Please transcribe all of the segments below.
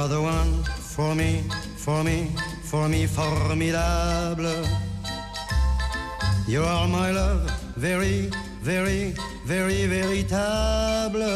You're the one for me, for me, for me, formidable. You are my love, very, very, very veritable.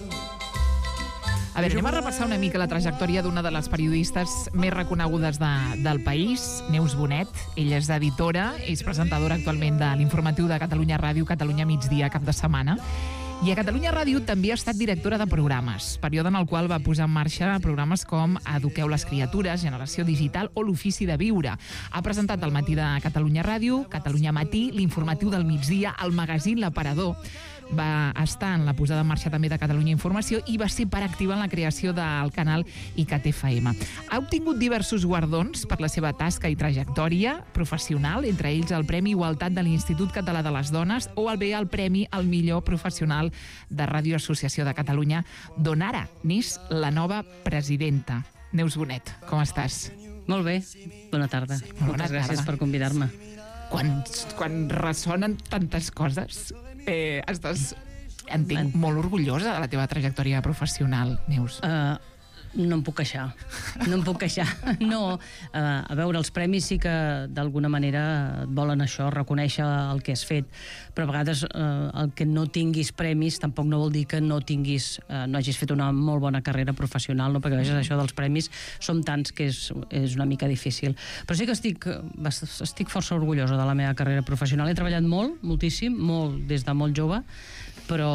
A veure, anem a repassar una mica la trajectòria d'una de les periodistes més reconegudes del país, Neus Bonet. Ella és editora, és presentadora actualment de l'informatiu de Catalunya Ràdio, Catalunya Migdia, cap de setmana. I a Catalunya Ràdio també ha estat directora de programes, període en el qual va posar en marxa programes com Eduqueu les criatures, Generació Digital o L'Ofici de Viure. Ha presentat al matí de Catalunya Ràdio, Catalunya Matí, l'informatiu del migdia, el magazín L'Aparador. Va estar en la posada en marxa també de Catalunya Informació i va ser part activa en la creació del canal ICAT-FM. Ha obtingut diversos guardons per la seva tasca i trajectòria professional, entre ells el Premi Igualtat de l'Institut Català de les Dones o el Premi al millor professional de Ràdio Associació de Catalunya, d'on ara n'és la nova presidenta. Neus Bonet, com estàs? Molt bé, bona tarda. Moltes gràcies per convidar-me. Quan ressonen tantes coses, entenc, molt orgullosa de la teva trajectòria professional, Neus. No em puc queixar. No, a veure, els premis sí que d'alguna manera et volen això, reconèixer el que has fet, però a vegades el que no tinguis premis tampoc no vol dir que no hagis fet una molt bona carrera professional, no? Perquè a vegades això dels premis som tants que és una mica difícil. Però sí que estic força orgullosa de la meva carrera professional. He treballat moltíssim, des de molt jove, però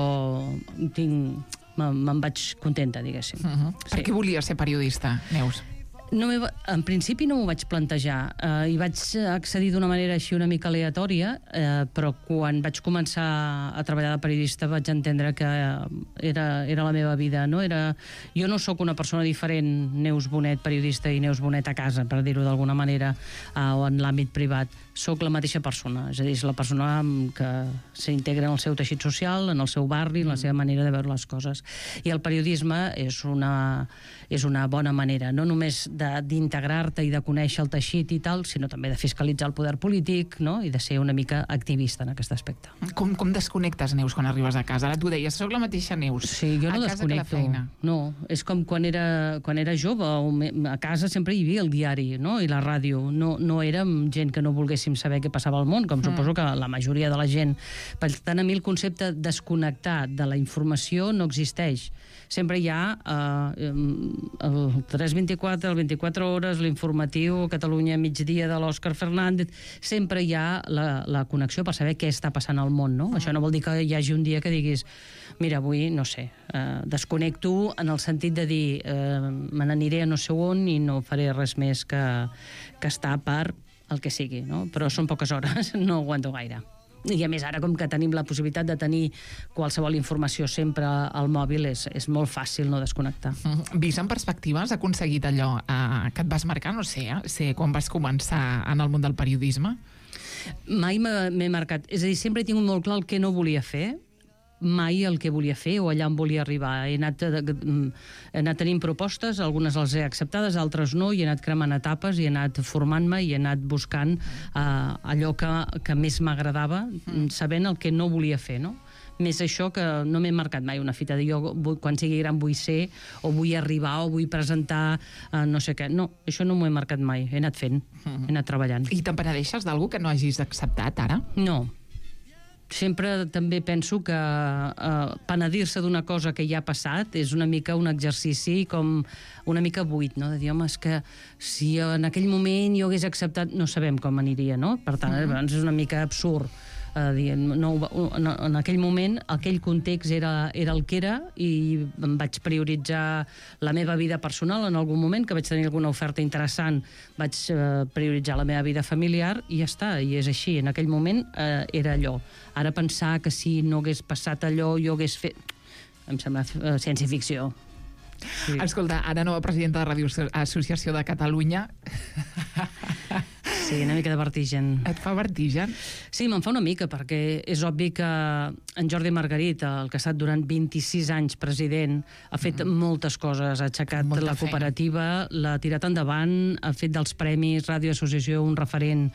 me'n vaig contenta, diguéssim. Sí. Per què volies ser periodista, Neus? En principi no m'ho vaig plantejar. Hi vaig accedir d'una manera així una mica aleatòria, però quan vaig començar a treballar de periodista vaig entendre que era la meva vida. Jo no sóc una persona diferent, Neus Bonet periodista i Neus Bonet a casa, per dir-ho d'alguna manera, o en l'àmbit privat. Soc la mateixa persona, és a dir, és la persona que s'integra en el seu teixit social, en el seu barri, en la seva manera de veure les coses. I el periodisme és una bona manera, no només d'integrar-te i de conèixer el teixit i tal, sinó també de fiscalitzar el poder polític, no? I de ser una mica activista en aquest aspecte. Com desconnectes, Neus, quan arribes a casa? Ara tu deies, soc la mateixa Neus. Sí, jo no desconnecto. No, és com quan era jove, a casa sempre hi havia el diari, no? I la ràdio. No érem gent que no volguéssim saber què passava al món, com suposo que la majoria de la gent. Per tant, a mi el concepte desconnectar de la informació no existeix. Sempre hi ha el 324, el 24 hores, l'informatiu Catalunya Migdia de l'Òscar Fernández, sempre hi ha la connexió per saber què està passant al món, no? Això no vol dir que hi hagi un dia que diguis mira, avui, no sé, desconnecto en el sentit de dir me n'aniré a no sé on i no faré res més que estar per el que sigui, no? Però són poques hores, no aguanto gaire. I a més ara, com que tenim la possibilitat de tenir qualsevol informació sempre al mòbil, és molt fàcil no desconnectar. Vist en perspectiva, has aconseguit allò que et vas marcar, no sé, quan vas començar en el món del periodisme? Mai m'he marcat, és a dir, sempre he tingut molt clar el que no volia fer, mai el que volia fer o allà on volia arribar. He anat tenint propostes, algunes les he acceptades, altres no, i he anat cremant etapes, i he anat formant-me i he anat buscant allò que més m'agradava, sabent el que no volia fer, no? Més això, que no m'he marcat mai una fita de jo quan sigui gran vull ser, o vull arribar, o vull presentar no sé què. No, això no m'ho he marcat mai, he anat fent, he anat treballant. I te'n penedeixes d'algú que no hagis acceptat ara? No. Sempre també penso que penedir-se d'una cosa que ja ha passat és una mica un exercici com una mica buit, no? De dir, home, és que si en aquell moment jo hagués acceptat, no sabem com aniria, no? Per tant, és una mica absurd. En aquell moment, aquell context era el que era, i em vaig prioritzar la meva vida personal en algun moment, que vaig tenir alguna oferta interessant, vaig prioritzar la meva vida familiar i ja està, i és així. En aquell moment era allò. Ara pensar que si no hagués passat allò jo hagués fet... Em sembla ciència-ficció. Sí. Escolta, ara nova presidenta de Ràdio Associació de Catalunya. Sí, una mica de vertigen. Et fa vertigen? Sí, me'n fa una mica, perquè és obvi que en Jordi Margarit, el que ha estat durant 26 anys president, ha fet moltes coses, ha aixecat la cooperativa, l'ha tirat endavant, ha fet dels Premis Ràdio Associació un referent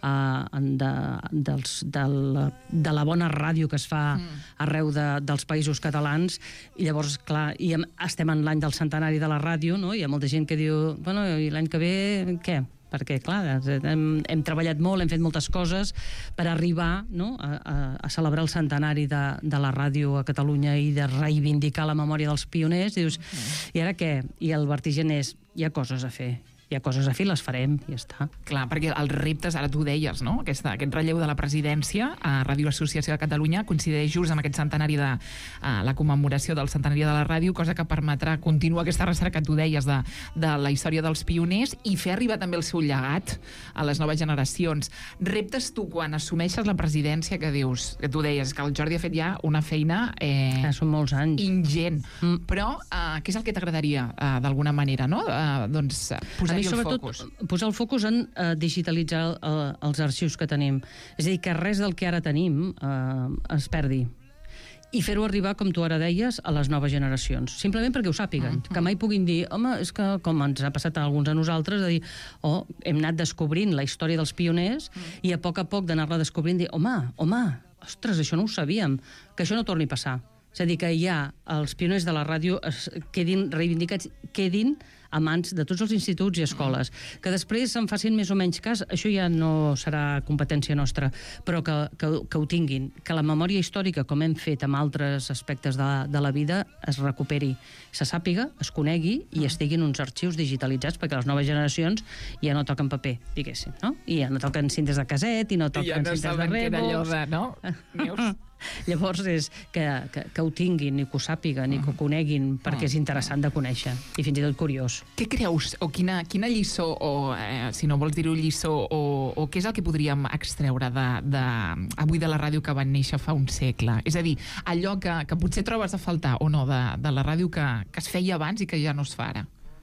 de la bona ràdio que es fa arreu dels països catalans, i llavors, clar, estem en l'any del centenari de la ràdio, no? Hi ha molta gent que diu, bueno, i l'any que ve, què? Perquè, clar, hem treballat molt, hem fet moltes coses per arribar, no?, a celebrar el centenari de la ràdio a Catalunya i de reivindicar la memòria dels pioners. Dius, i ara què? I el vertigen és, hi ha coses a fer. Hi ha coses a fer, les farem, i ja està. Clar, perquè els reptes, ara tu deies, no?, aquest relleu de la presidència a Ràdio Associació de Catalunya coincideix just amb aquest centenari de la commemoració del centenari de la ràdio, cosa que permetrà continuar aquesta recerca que tu deies de la història dels pioners i fer arribar també el seu llegat a les noves generacions. Reptes tu quan assumeixes la presidència, que dius, que tu deies que el Jordi ha fet ja una feina són molts anys. Ingent. Però què és el que t'agradaria, d'alguna manera, no?, doncs posar-hi el focus. Posar el focus en digitalitzar els arxius que tenim. És a dir, que res del que ara tenim es perdi. I fer-ho arribar, com tu ara deies, a les noves generacions. Simplement perquè ho sàpiguen. Que mai puguin dir, home, és que, com ens ha passat a alguns a nosaltres, de dir, hem anat descobrint la història dels pioners i a poc d'anar-la descobrint, dir, home, ostres, això no ho sabíem, que això no torni a passar. És a dir, que ja els pioners de la ràdio quedin reivindicats, quedin a mans de tots els instituts i escoles. Que després se'n facin més o menys cas, això ja no serà competència nostra, però que ho tinguin, que la memòria històrica, com hem fet amb altres aspectes de la vida, es recuperi, se sàpiga, es conegui i estiguin uns arxius digitalitzats, perquè les noves generacions ja no toquen paper, diguéssim, no? I ja no toquen cintes de caset i no toquen cintes de rèbols. No? Neus? Llavors és que ho tinguin i que ho sàpiguen i que ho coneguin, perquè és interessant de conèixer i fins i tot curiós. Què creus, o quina lliçó, o si no vols dir-ho lliçó, o què és el que podríem extreure avui de la ràdio que van néixer fa un segle? És a dir, allò que potser trobes a faltar o no de la ràdio que es feia abans i que ja no es fa ara.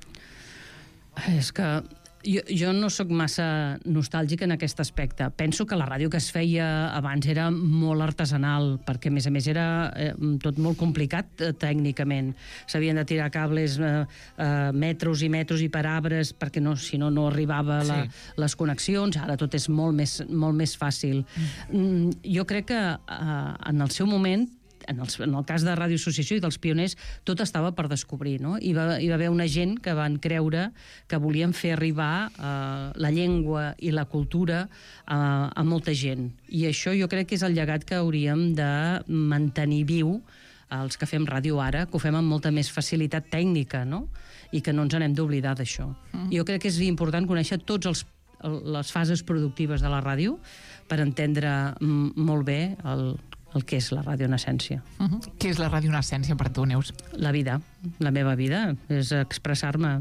És que jo no sóc massa nostàlgica en aquest aspecte. Penso que la ràdio que es feia abans era molt artesanal, perquè a més era tot molt complicat tècnicament. S'havien de tirar cables metros i metros i per arbres, perquè si no arribava les connexions. Ara tot és molt més fàcil. Jo crec que en el seu moment, en el cas de Ràdio Associació i dels pioners, tot estava per descobrir, no? Hi va haver una gent que van creure que volien fer arribar la llengua i la cultura a molta gent. I això jo crec que és el llegat que hauríem de mantenir viu els que fem ràdio ara, que ho fem amb molta més facilitat tècnica, no? I que no ens n'hem d'oblidar d'això. Jo crec que és important conèixer totes les fases productives de la ràdio per entendre molt bé el que és la ràdio en essència. Què és la ràdio en essència per tu, Neus? La vida, la meva vida, és expressar-me.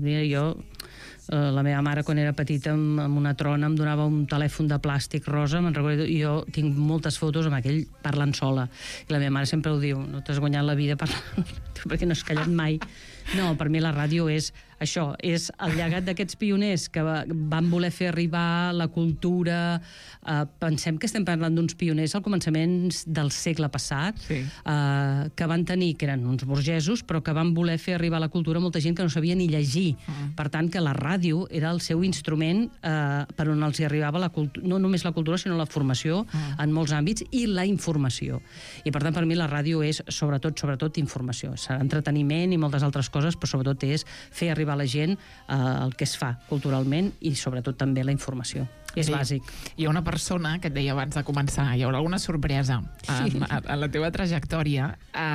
La meva mare, quan era petita, amb una trona, em donava un telèfon de plàstic rosa, me'n recordo, i jo tinc moltes fotos amb aquell parlant sola. I la meva mare sempre ho diu, no t'has guanyat la vida parlant, perquè no has callat mai. No, per mi la ràdio és això, és el llegat d'aquests pioners que van voler fer arribar la cultura. Pensem que estem parlant d'uns pioners al començament del segle passat, que van tenir, que eren uns burgesos, però que van voler fer arribar la cultura a molta gent que no sabia ni llegir. Per tant, que la ràdio era el seu instrument per on els hi arribava no només la cultura, sinó la formació en molts àmbits i la informació. I per tant, per mi la ràdio és sobretot informació. Serà entreteniment i moltes altres coses, però sobretot és fer arribar a la gent el que es fa culturalment i sobretot també la informació. És bàsic. Hi ha una persona que et deia abans de començar, hi haurà alguna sorpresa en la teva trajectòria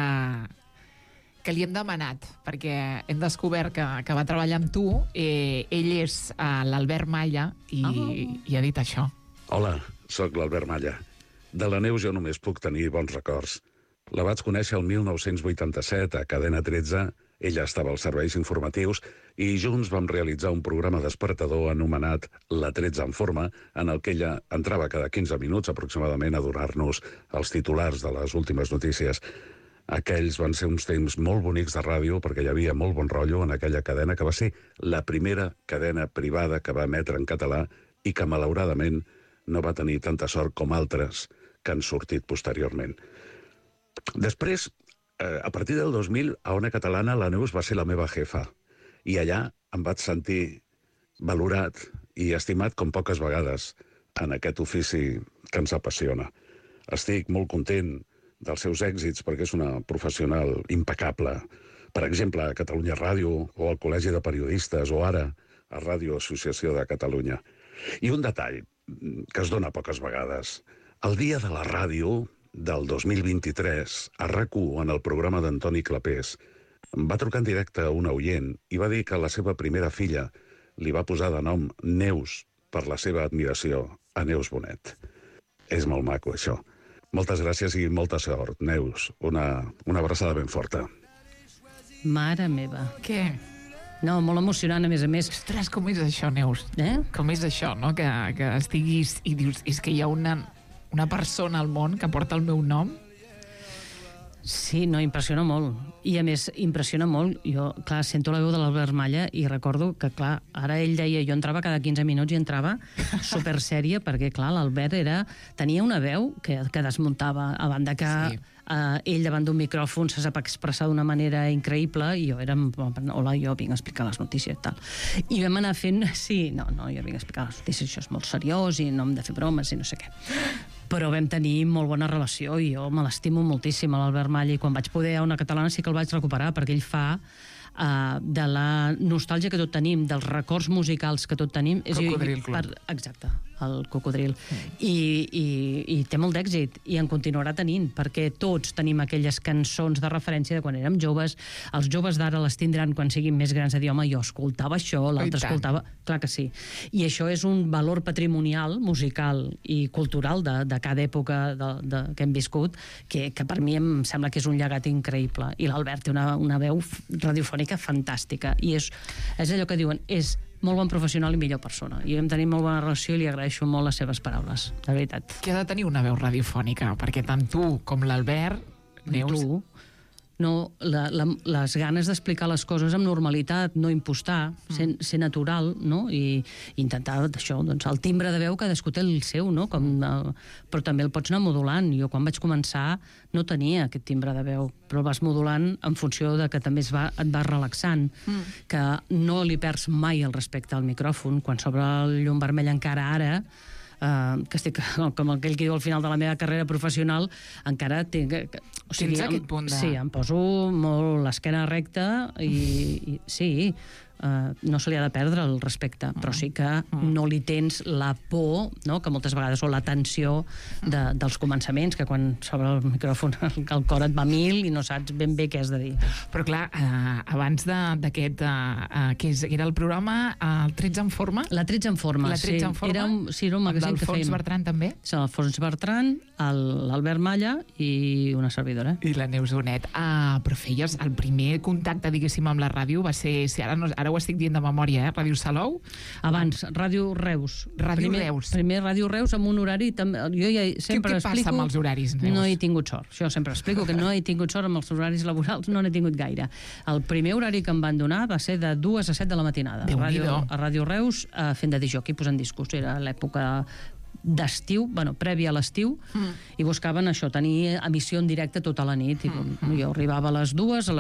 que li hem demanat, perquè hem descobert que va treballar amb tu. Ell és l'Albert Malla i ha dit això. Hola, sóc l'Albert Malla. De la Neus jo només puc tenir bons records. La vaig conèixer el 1987 a Cadena 13. Ella estava als serveis informatius i junts vam realitzar un programa despertador anomenat La 13 en forma, en el que ella entrava cada 15 minuts aproximadament a donar-nos els titulars de les últimes notícies. Aquells van ser uns temps molt bonics de ràdio perquè hi havia molt bon rotllo en aquella cadena, que va ser la primera cadena privada que va emetre en català i que, malauradament, no va tenir tanta sort com altres que han sortit posteriorment. Després, a partir del 2000, a Ona Catalana, la Neus va ser la meva jefa, i allà em vaig sentir valorat i estimat com poques vegades en aquest ofici que ens apassiona. Estic molt content dels seus èxits perquè és una professional impecable. Per exemple, a Catalunya Ràdio o al Col·legi de Periodistes o ara a Ràdio Associació de Catalunya. I un detall que es dona poques vegades. El dia de la ràdio del 2023, a RAC1, en el programa d'Antoni Clapés, va trucar en directe a una oient i va dir que la seva primera filla li va posar de nom Neus per la seva admiració a Neus Bonet. És molt maco, això. Moltes gràcies i molta sort, Neus. Una abraçada ben forta. Mare meva. Què? No, molt emocionant, a més. Ostres, com és això, Neus? Com és això, no? Que estiguis i dius, és que hi ha una persona al món que porta el meu nom? Sí, no, impressiona molt. I a més, impressiona molt. Jo, clar, sento la veu de l'Albert Malla i recordo que, clar, ara ell deia, jo entrava cada 15 minuts i entrava supersèria, perquè, clar, l'Albert tenia una veu que desmuntava, a banda que ell davant d'un micròfon se sap expressar d'una manera increïble, i jo era, hola, jo vinc a explicar les notícies i tal. I vam anar fent, jo vinc a explicar les notícies, això és molt seriós i no hem de fer bromes i no sé què. Però vam tenir molt bona relació i jo me l'estimo moltíssim, a l'Albert Malla, i quan vaig poder a Ona Catalana sí que el vaig recuperar, perquè ell fa de la nostàlgia que tot tenim, dels records musicals que tot tenim... Cocodril Club. Exacte, el Cocodril. I té molt d'èxit, i en continuarà tenint, perquè tots tenim aquelles cançons de referència de quan érem joves. Els joves d'ara les tindran quan siguin més grans, de dir, home, jo escoltava això, l'altre escoltava... Clar que sí. I això és un valor patrimonial, musical i cultural de cada època que hem viscut, que per mi em sembla que és un llegat increïble. I l'Albert té una veu radiofònica fantàstica, i és allò que diuen, és molt bon professional i millor persona, i vam tenir molt bona relació i li agraeixo molt les seves paraules, de veritat. Què ha de tenir una veu radiofònica? Perquè tant tu com l'Albert, Neus... No, les ganes d'explicar les coses amb normalitat, no impostar, ser natural, no? I intentar això, doncs, el timbre de veu cadascú té el seu, no? Però també el pots anar modulant. Jo quan vaig començar no tenia aquest timbre de veu, però vas modulant en funció de que també et vas relaxant, que no li perds mai el respecte al micròfon. Quan s'obre el llum vermell encara ara, que estic, com aquell que diu al final de la meva carrera professional, encara tinc... Tens aquest punt de... Sí, em poso molt l'esquena recta i sí, no se li ha de perdre el respecte, però sí que no li tens la por, no?, que moltes vegades, o la tensió dels començaments, que quan s'obre el micròfon el cor et va a 1000 i no saps ben bé què has de dir. Però clar, abans d'aquest, que era el programa el 13 en forma? La 13 en forma, la 13 en forma? Era un magazín que fèiem. L'Alfons Bertran també? Sí, l'Alfons Bertran, l'Albert Malla i una servidora. I la Neus Bonet. Però feies el primer contacte, diguéssim, amb la ràdio va ser, ara ho estic dient de memòria, Ràdio Salou? Abans, Ràdio Reus. Reus. Primer Ràdio Reus amb un horari... Jo ja sempre explico... Què passa amb els horaris, Neus? No he tingut sort. Jo sempre explico que no he tingut sort amb els horaris laborals, no n'he tingut gaire. El primer horari que em van donar va ser de 2 a 7 de la matinada. A Ràdio Reus, fent de disjockey, posant discos. Era l'època d'estiu, prèvia a l'estiu, i buscaven això, tenir emissió en directe tota la nit. I jo arribava a les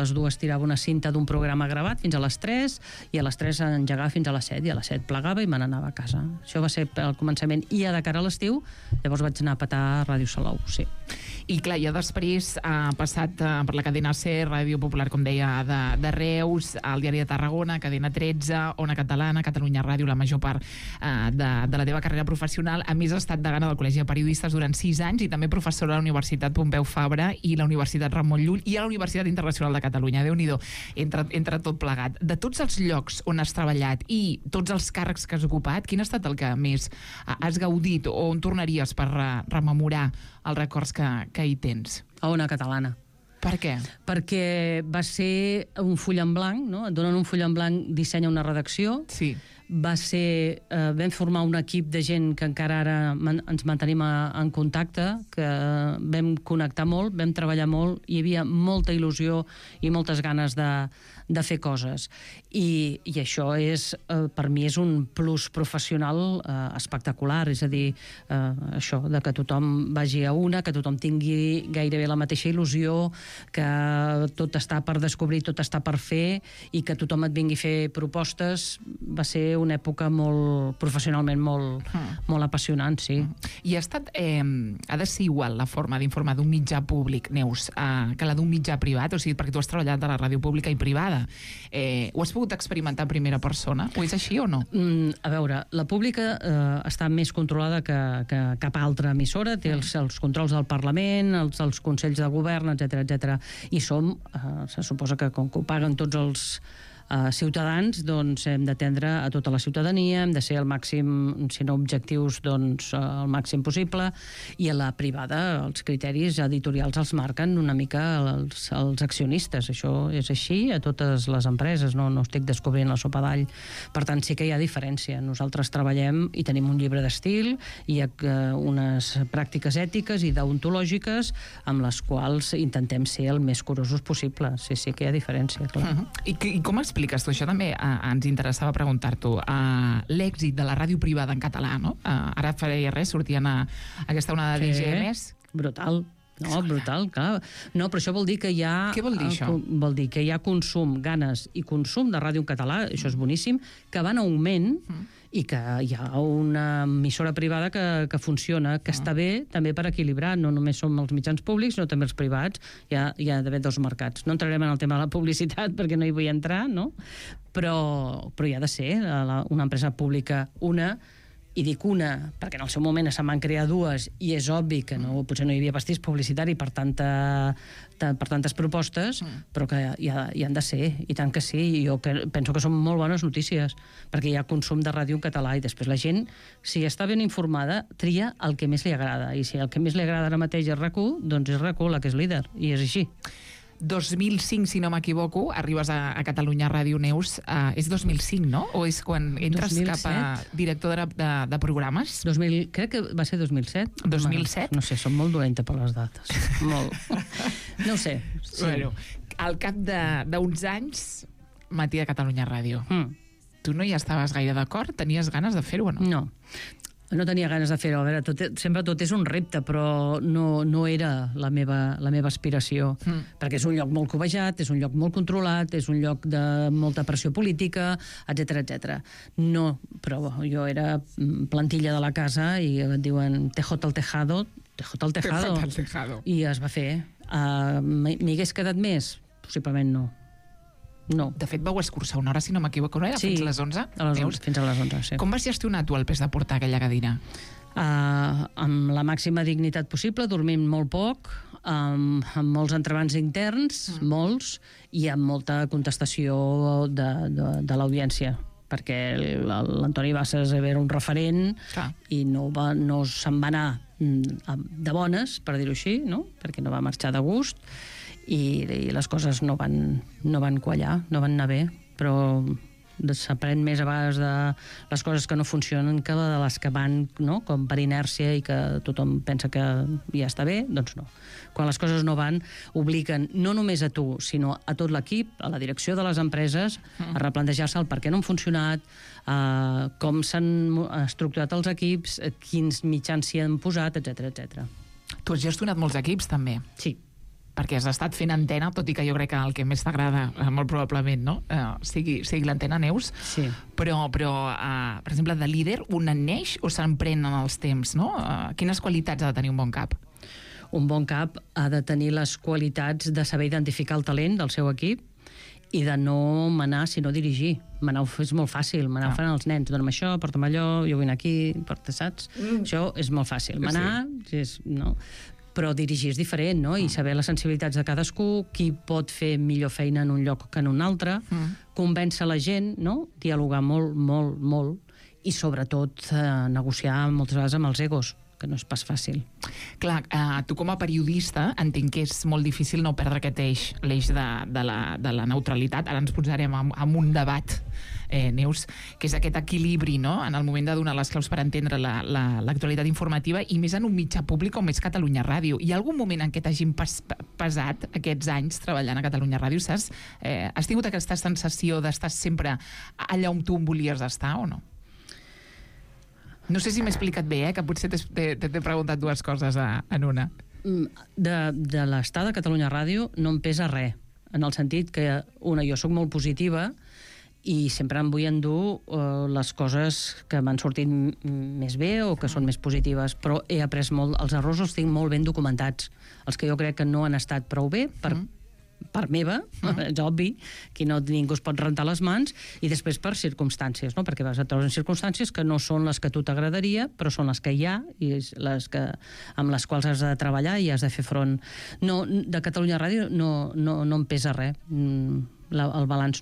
2 tirava una cinta d'un programa gravat fins a les 3, i a les 3 engegava fins a les 7, i a les 7 plegava i me n'anava a casa. Això va ser el començament. I de cara a l'estiu, llavors vaig anar a petar Ràdio Salou, sí. I clar, ja després ha passat per la cadena SER, Ràdio Popular, com deia, de Reus, el Diari de Tarragona, Cadena 13, Ona Catalana, Catalunya Ràdio, la major part de la teva carrera professional. A més, has estat degana del Col·legi de Periodistes durant 6 anys i també professora a la Universitat Pompeu Fabra i la Universitat Ramon Llull i a la Universitat Internacional de Catalunya. Déu-n'hi-do, entre tot plegat. De tots els llocs on has treballat i tots els càrrecs que has ocupat, quin ha estat el que més has gaudit o on tornaries per rememorar els records que hi tens? A Ona Catalana. Per què? Perquè va ser un full en blanc, no? Et donen un full en blanc, dissenya una redacció. Sí. vam formar un equip de gent que encara ara ens mantenim en contacte, que vam connectar molt, vam treballar molt, hi havia molta il·lusió i moltes ganes de fer coses. I això per mi és un plus professional espectacular, és a dir, això, de que tothom vagi a una, que tothom tingui gairebé la mateixa il·lusió, que tot està per descobrir, tot està per fer, i que tothom et vingui a fer propostes. Va ser una època professionalment molt apassionant, sí. I ha de ser igual la forma d'informar d'un mitjà públic, Neus, que la d'un mitjà privat? O sigui, perquè tu has treballat a la ràdio pública i privada. Ho has pogut experimentar en primera persona? O és així o no? A veure, la pública està més controlada que cap altra emissora, té els controls del Parlament, els consells de govern, etc. I se suposa que com que ho paguen tots els ciutadans, doncs hem d'atendre a tota la ciutadania, hem de ser al màxim, si no objectius, doncs el màxim possible, i a la privada els criteris editorials els marquen una mica els accionistes. Això és així a totes les empreses, no estic descobrint la sopa d'all. Per tant, sí que hi ha diferència. Nosaltres treballem i tenim un llibre d'estil, hi ha unes pràctiques ètiques i deontològiques amb les quals intentem ser el més curosos possible. Sí que hi ha diferència, clar. I com expliques tu? Això també ens interessava preguntar-t'ho. L'èxit de la ràdio privada en català, no? Ara faria res, sortien a aquesta onada de DGMs. Brutal. No, brutal, clar. No, però això vol dir que hi ha... Què vol dir això? Vol dir que hi ha consum, ganes i consum de ràdio en català, això és boníssim, que va en augment i que hi ha una emissora privada que funciona, que està bé també per equilibrar. No només som els mitjans públics, sinó també els privats. Hi ha d'haver dos mercats. No entrarem en el tema de la publicitat perquè no hi vull entrar, no? Però hi ha de ser una empresa pública i dic una, perquè en el seu moment se'n van crear dues, i és obvi que potser no hi havia pastís publicitari per tantes propostes, però que hi han de ser, i tant que sí. I jo penso que són molt bones notícies, perquè hi ha consum de ràdio en català, i després la gent, si està ben informada, tria el que més li agrada, i si el que més li agrada ara mateix és RAC1, doncs és RAC1 la que és líder, i és així. 2005, si no m'equivoco, arribes a Catalunya Ràdio, Neus. És 2005, no? O és quan entres 2007? Cap a director de programes? Crec que va ser 2007. 2007? No sé, som molt dolenta per les dates. Molt. No ho sé. Sí. Bueno, al cap d'uns anys, Matí de Catalunya Ràdio. Tu no hi estaves gaire d'acord? Tenies ganes de fer-ho o no? No tenia ganes de fer-ho. A veure, sempre tot és un repte, però no era la meva aspiració, perquè és un lloc molt cobejat, és un lloc molt controlat, és un lloc de molta pressió política, etc. No, però jo era plantilla de la casa i et diuen TJ al tejado, i es va fer. M'hi hagués quedat més? Possiblement no. No. De fet, vau escurçar una hora, si no m'equivoco, no era? Sí, fins a les 11? Fins a les 11, sí. Com vas gestionar tu el pes de portar aquella cadira? Amb la màxima dignitat possible, dormint molt poc, amb molts entrebancs interns, molts, i amb molta contestació de l'audiència, perquè l'Antoni Bassas era un referent. Clar. I no se'n va anar de bones, per dir-ho així, no? Perquè no va marxar de gust, i les coses no van quallar, no van anar bé, però s'aprèn més a vegades de les coses que no funcionen que de les que van, no?, com per inèrcia, i que tothom pensa que ja està bé. Doncs no. Quan les coses no van, obliguen no només a tu, sinó a tot l'equip, a la direcció de les empreses, a replantejar-se el per què no han funcionat, com s'han estructurat els equips, quins mitjans s'hi han posat, etc. Tu has gestionat molts equips, també. Sí. Perquè has estat fent antena, tot i que jo crec que el que més t'agrada, molt probablement, no?, sigui l'antena, Neus. Sí. Però per exemple, de líder, un en neix o s'emprèn en els temps, no? Quines qualitats ha de tenir un bon cap? Un bon cap ha de tenir les qualitats de saber identificar el talent del seu equip i de no manar, sinó dirigir. Manar és molt fàcil, manar ho fan els nens. Dóna'm això, porta'm allò, jo vull anar aquí, saps? Això és molt fàcil. Manar, no... Però dirigir és diferent, no? I saber les sensibilitats de cadascú, qui pot fer millor feina en un lloc que en un altre, convèncer la gent, no? Dialogar molt, i sobretot negociar moltes vegades amb els egos, que no és pas fàcil. Clar, tu com a periodista entenc que és molt difícil no perdre aquest eix, l'eix de la neutralitat. Ara ens posarem en un debat Neus, que és aquest equilibri, no?, en el moment de donar les claus per entendre l'actualitat informativa, i més en un mitjà públic com és Catalunya Ràdio. Hi ha algun moment en què t'hagin pesat aquests anys treballant a Catalunya Ràdio, saps? Has tingut aquesta sensació d'estar sempre allà on tu volies estar o no? No sé si m'he explicat bé, que potser t'he preguntat dues coses en una. De l'estar de Catalunya Ràdio no em pesa res, en el sentit que, jo sóc molt positiva i sempre em vull endur les coses que m'han sortit més bé o que són més positives, però he après molt, els errors els tinc molt ben documentats, els que jo crec que no han estat prou bé per meva, és obvi, que ningú es pot rentar les mans, i després per circumstàncies, no? Perquè vas a trobar circumstàncies que no són les que a tu t'agradaria, però són les que hi ha i amb les quals has de treballar i has de fer front. No, de Catalunya Ràdio no em pesa res. El balanç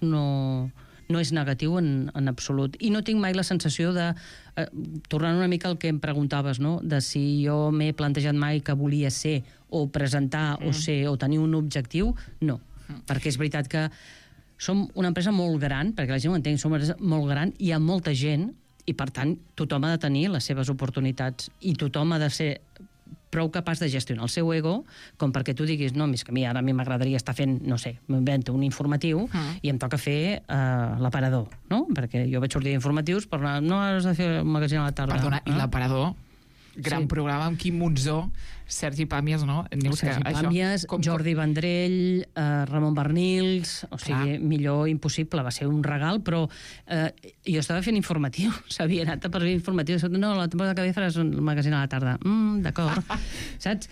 no és negatiu en absolut. I no tinc mai la sensació de, tornant una mica al que em preguntaves, no?, de si jo m'he plantejat mai que volia ser o presentar o ser o tenir un objectiu, no. Perquè és veritat que som una empresa molt gran, perquè la gent ho entén, som una empresa molt gran, hi ha molta gent i, per tant, tothom ha de tenir les seves oportunitats i tothom ha de ser prou capaç de gestionar el seu ego com perquè tu diguis, no, és que a mi m'agradaria estar fent, no sé, m'invento un informatiu i em toca fer l'aparador, no? Perquè jo vaig sortir d'informatius però no has de fer un magazín a la tarda. Perdona, i l'aparador? Gran programa amb Quim Monzó, Sergi Pàmies, no? Sergi Pàmies, Jordi Vendrell, Ramon Bernils, o sigui, millor impossible, va ser un regal, però jo estava fent informatiu, s'havia anat per fer informatiu, no, la temporada que ve faràs un magazín a la tarda. D'acord, saps?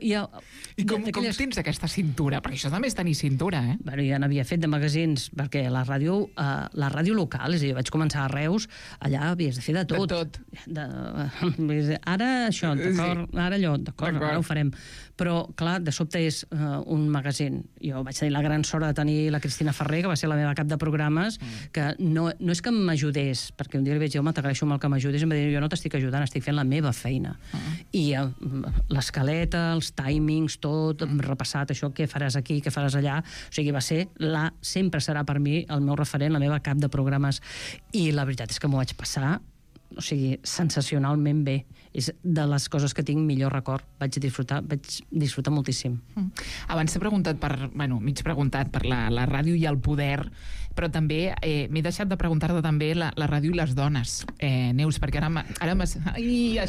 I com tens aquesta cintura? Perquè això també és tenir cintura, eh? Bueno, ja n'havia fet de magazins, perquè la ràdio local, és a dir, vaig començar a Reus, allà havies de fer de tot. De tot. Ara això, d'acord, ara allò, d'acord, ara ho farem. Però, clar, de sobte és un magazín. Jo vaig tenir la gran sort de tenir la Cristina Ferrer, que va ser la meva cap de programes, que no és que m'ajudés, perquè un dia li vaig dir, home, t'agraeixo molt que m'ajudis, i em va dir, jo no t'estic ajudant, estic fent la meva feina. I l'escaleta, els timings, tot, repassat això, què faràs aquí, què faràs allà, o sigui, va ser sempre serà per mi el meu referent, la meva cap de programes, i la veritat és que m'ho vaig passar, o sigui, sensacionalment bé. És de les coses que tinc millor record. Vaig disfrutar moltíssim. Abans t'he preguntat mig preguntat per la ràdio i el poder, però també m'he deixat de preguntar-te també la ràdio i les dones, Neus, perquè ara m'has... Ai, ja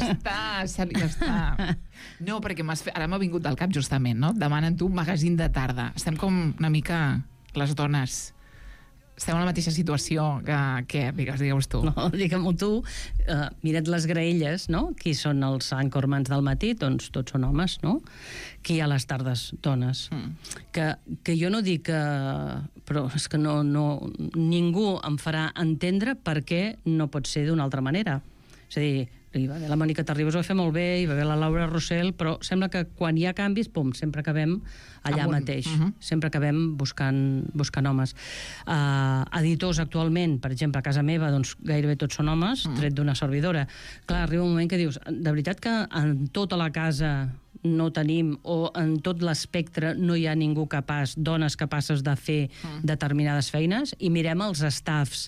està. No, perquè ara m'ha vingut del cap, justament, no? Demanen tu un magazín de tarda. Estem com una mica les dones... Estem en la mateixa situació que digues tu. No, digue'm-ho tu. Mira't les graelles, no? Qui són els anchormans del matí? Doncs tots són homes, no? Qui hi ha a les tardes? Dones. Que jo no dic que... Però és que ningú em farà entendre per què no pot ser d'una altra manera. És a dir, hi va haver la Mònica Terribas, ho va fer molt bé, hi va haver la Laura Rossell, però sembla que quan hi ha canvis, sempre acabem allà mateix. Sempre acabem buscant homes. Editors actualment, per exemple, a casa meva, doncs gairebé tots són homes, tret d'una servidora. Clar, arriba un moment que dius, de veritat que en tota la casa no tenim, o en tot l'espectre no hi ha ningú capaç, dones capaces de fer determinades feines, i mirem els staffs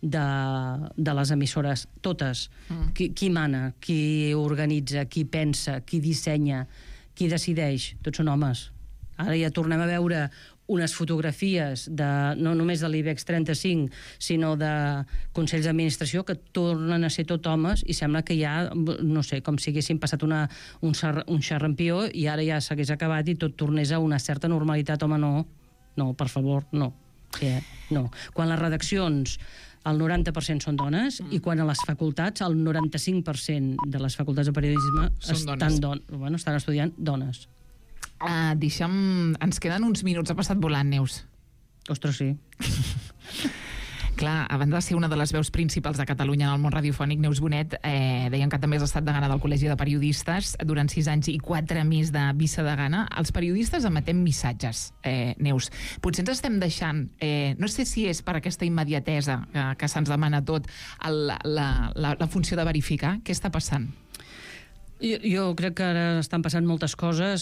de les emissores, totes. Qui mana, qui organitza, qui pensa, qui dissenya, qui decideix, tots són homes. Ara ja tornem a veure unes fotografies no només de l'IBEX 35, sinó de consells d'administració que tornen a ser tot homes, i sembla que ja, no sé, com si haguessin passat un xarrampió i ara ja s'hagués acabat i tot tornés a una certa normalitat. Home, no, per favor, no. No. Quan les redaccions el 90% són dones, i quan a les facultats el 95% de les facultats de periodisme estan estudiant dones. Ens queden uns minuts, ha passat volant, Neus. Ostres, sí. Clar, a banda de ser una de les veus principals de Catalunya en el món radiofònic, Neus Bonet, deien que també has estat degana del Col·legi de Periodistes durant 6 anys i 4 més de vicedegana. Els periodistes emetem missatges, Neus. Potser ens estem deixant, no sé si és per aquesta immediatesa que se'ns demana tot, la funció de verificar. Què està passant? Jo crec que ara estan passant moltes coses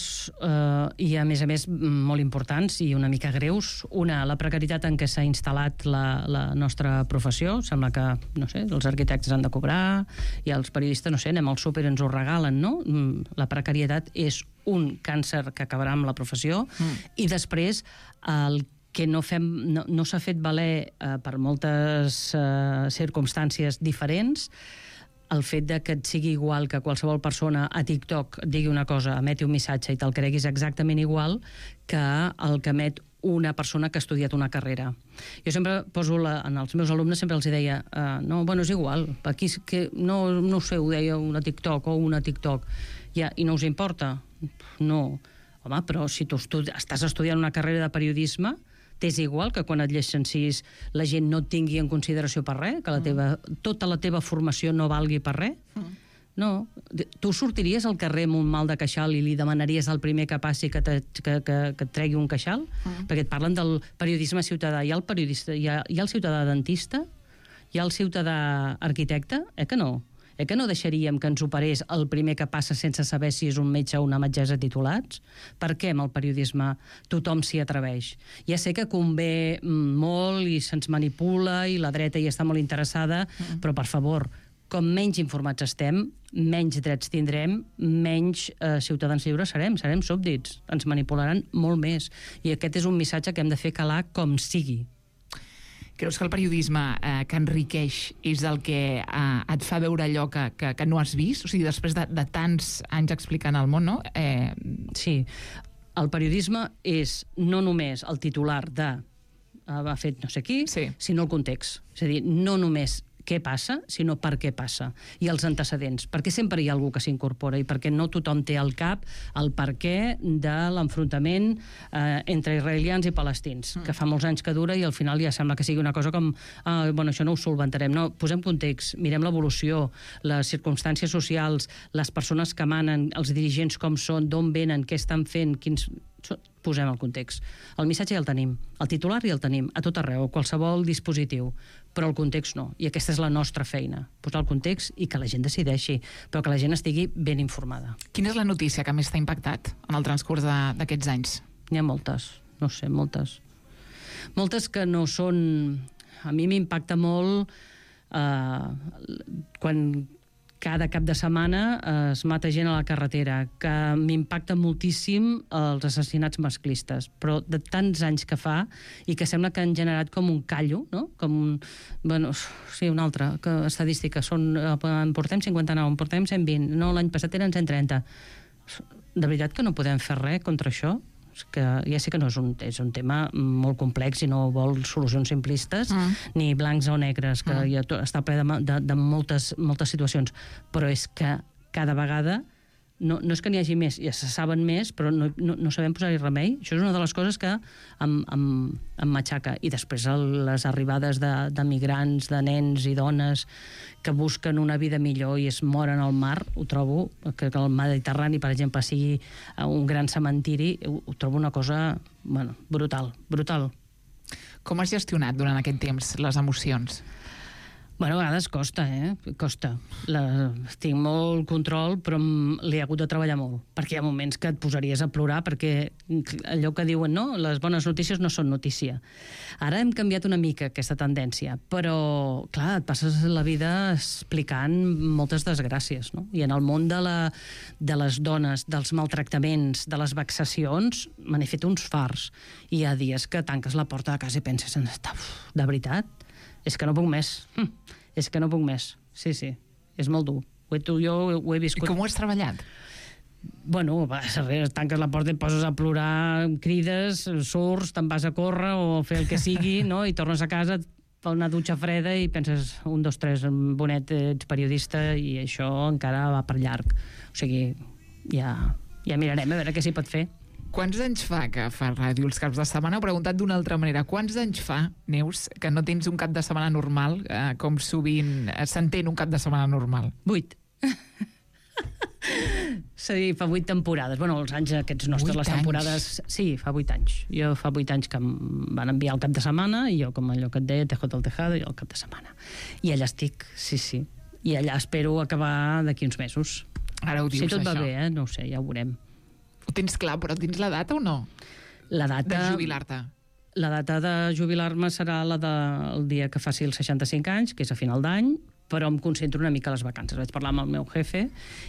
i, a més, molt importants i una mica greus. Una, la precarietat en què s'ha instal·lat la nostra professió. Sembla que, no sé, els arquitectes han de cobrar i els periodistes, no sé, anem al súper i ens ho regalen, no? La precarietat és un càncer que acabarà amb la professió i després el que no s'ha fet valer per moltes circumstàncies diferents, el fet de que et sigui igual que qualsevol persona a TikTok et digui una cosa, emeti un missatge i te'l creguis exactament igual que el que emet una persona que ha estudiat una carrera. Jo sempre poso, en els meus alumnes sempre els deia, no, bueno, és igual, aquí que no ho sé, ho deia una TikTok o una TikTok, ja, i no us importa? No. Home, però si tu estàs estudiant una carrera de periodisme, t'és igual que quan et llicencis la gent no et tingui en consideració per res, que tota la teva formació no valgui per res? No. Tu sortiries al carrer amb un mal de queixal i li demanaries al primer que passi que et tregui un queixal? Perquè et parlen del periodisme ciutadà. Hi ha el ciutadà dentista? Hi ha el ciutadà arquitecte? Que no? Que no deixaríem que ens operés el primer que passa sense saber si és un metge o una metgessa titulats? Per què amb el periodisme tothom s'hi atreveix? Ja sé que convé molt i se'ns manipula i la dreta hi està molt interessada, però, per favor, com menys informats estem, menys drets tindrem, menys ciutadans lliures serem súbdits. Ens manipularan molt més. I aquest és un missatge que hem de fer calar com sigui. Creus que el periodisme que enriqueix és el que et fa veure allò que no has vist? O sigui, després de tants anys explicant el món, no? Sí. El periodisme és no només el titular de ha fet no sé qui, sinó el context. És a dir, no només què passa, sinó per què passa. I els antecedents. Perquè sempre hi ha algú que s'incorpora i perquè no tothom té al cap el per què de l'enfrontament entre israelians i palestins, que fa molts anys que dura i al final ja sembla que sigui una cosa com bueno, això no ho solventarem. No, posem context, mirem l'evolució, les circumstàncies socials, les persones que manen, els dirigents com són, d'on venen, què estan fent, posem el context. El missatge ja el tenim, el titular ja el tenim, a tot arreu, a qualsevol dispositiu, però el context no. I aquesta és la nostra feina, posar el context i que la gent decideixi, però que la gent estigui ben informada. Quina és la notícia que més t'ha impactat en el transcurs d'aquests anys? N'hi ha moltes, no sé, moltes. Moltes que no són... A mi m'impacta molt quan cada cap de setmana es mata gent a la carretera, que m'impacta moltíssim els assassinats masclistes, però de tants anys que fa i que sembla que han generat com un callo, no? Com bueno, sí, una altra estadística, en portem 59, en portem 120, no, l'any passat eren 130. De veritat que no podem fer res contra això? Que ja sé que no és un tema molt complex i no vol solucions simplistes ni blancs o negres, que ja està ple de moltes situacions, però és que cada vegada no és que n'hi hagi més, ja se saben més, però no sabem posar-hi remei. Això és una de les coses que em matxaca. I després les arribades de migrants, de nens i dones que busquen una vida millor i es moren al mar, ho trobo, que el Mediterrani, per exemple, sigui un gran cementiri, ho trobo una cosa, bueno, brutal. Com has gestionat durant aquest temps les emocions? Bueno, a vegades costa, costa. Tinc molt control, però l'he hagut de treballar molt, perquè hi ha moments que et posaries a plorar, perquè allò que diuen, no?, les bones notícies no són notícia. Ara hem canviat una mica aquesta tendència, però, clar, et passes la vida explicant moltes desgràcies, no? I en el món de les dones, dels maltractaments, de les vexacions, me n'he fet uns fars. I hi ha dies que tanques la porta de casa i penses, de veritat? És que no puc més. És que no puc més. Sí, és molt dur. Jo ho he viscut. I com ho has treballat? Bueno, tanques la porta i et poses a plorar, crides, surts, te'n vas a córrer o fer el que sigui, no? I tornes a casa, fa una dutxa freda i penses, 1, 2, 3, bonet, ets periodista i això encara va per llarg. O sigui, ja mirarem a veure què s'hi pot fer. Quants anys fa que fas ràdio els caps de setmana? Ho he preguntat d'una altra manera. Quants anys fa, Neus, que no tens un cap de setmana normal, com sovint s'entén un cap de setmana normal? 8. Sí, fa 8 temporades. Bueno, els anys aquests nostres, les temporades... Sí, fa 8 anys. Jo fa 8 anys que em van enviar el cap de setmana i jo, com allò que et deia, tejo del tejado, i el cap de setmana. I allà estic, sí. I allà espero acabar d'aquí uns mesos. Ara ho dius, si tot va això. bé, no ho sé, ja ho veurem. Ho tens clar, però tens la data o no? La data... De jubilar-te. La data de jubilar-me serà la del dia que faci els 65 anys, que és a final d'any, però em concentro una mica a les vacances. Vaig parlar amb el meu jefe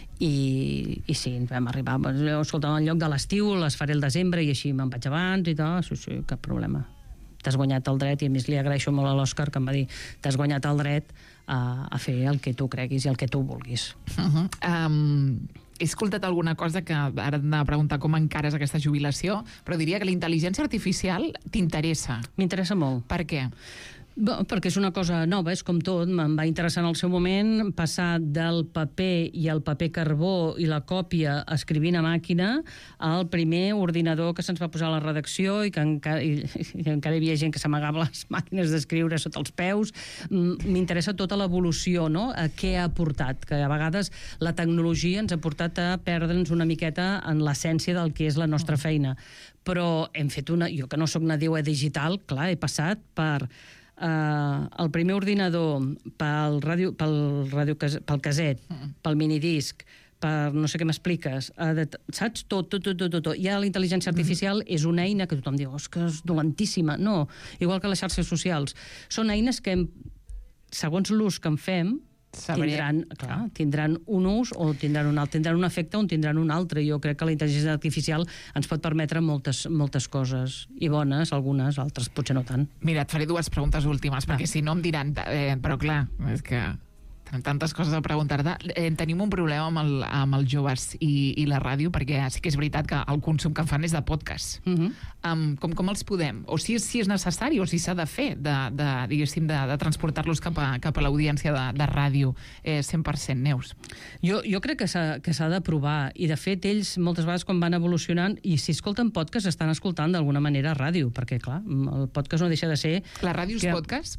i sí, vam arribar. Escolta, en lloc de l'estiu les faré el desembre i així me'n vaig abans i tal. Sí, cap problema. T'has guanyat el dret, i a més li agraeixo molt a l'Òscar que em va dir t'has guanyat el dret a fer el que tu creguis i el que tu vulguis. He escoltat alguna cosa que ara et anava a preguntar com encares aquesta jubilació, però diria que la intel·ligència artificial t'interessa. M'interessa molt. Per què? Perquè és una cosa nova, és com tot. Em va interessar en el seu moment passar del paper i el paper carbó i la còpia escrivint a màquina al primer ordinador que se'ns va posar a la redacció i que encara hi havia gent que s'amagava les màquines d'escriure sota els peus. M'interessa tota l'evolució, no? A què ha portat, que a vegades la tecnologia ens ha portat a perdre'ns una miqueta en l'essència del que és la nostra feina. Però hem fet jo que no sóc nadiua digital, clar, he passat per el primer ordinador pel caset, pel minidisc, per no sé què m'expliques, saps? Tot. Ja la intel·ligència artificial és una eina que tothom diu, que és dolentíssima. No, igual que les xarxes socials. Són eines que, segons l'ús que en fem, tindran un ús o tindran un altre, tindran un efecte o tindran un altre. Jo crec que la intel·ligència artificial ens pot permetre moltes coses, i bones, algunes, altres potser no tant. Mira, et faré dues preguntes últimes, perquè si no em diran... però clar, és que tenim tantes coses a preguntar-te. Tenim un problema amb els joves i la ràdio, perquè sí que és veritat que el consum que fan és de podcast. Com els podem? O si és necessari, o si s'ha de fer, diguéssim, de transportar-los cap a l'audiència de ràdio 100%, Neus? Jo crec que s'ha de provar, i de fet ells moltes vegades quan van evolucionant, i si escolten podcast estan escoltant d'alguna manera ràdio, perquè clar, el podcast no deixa de ser... La ràdio és podcast?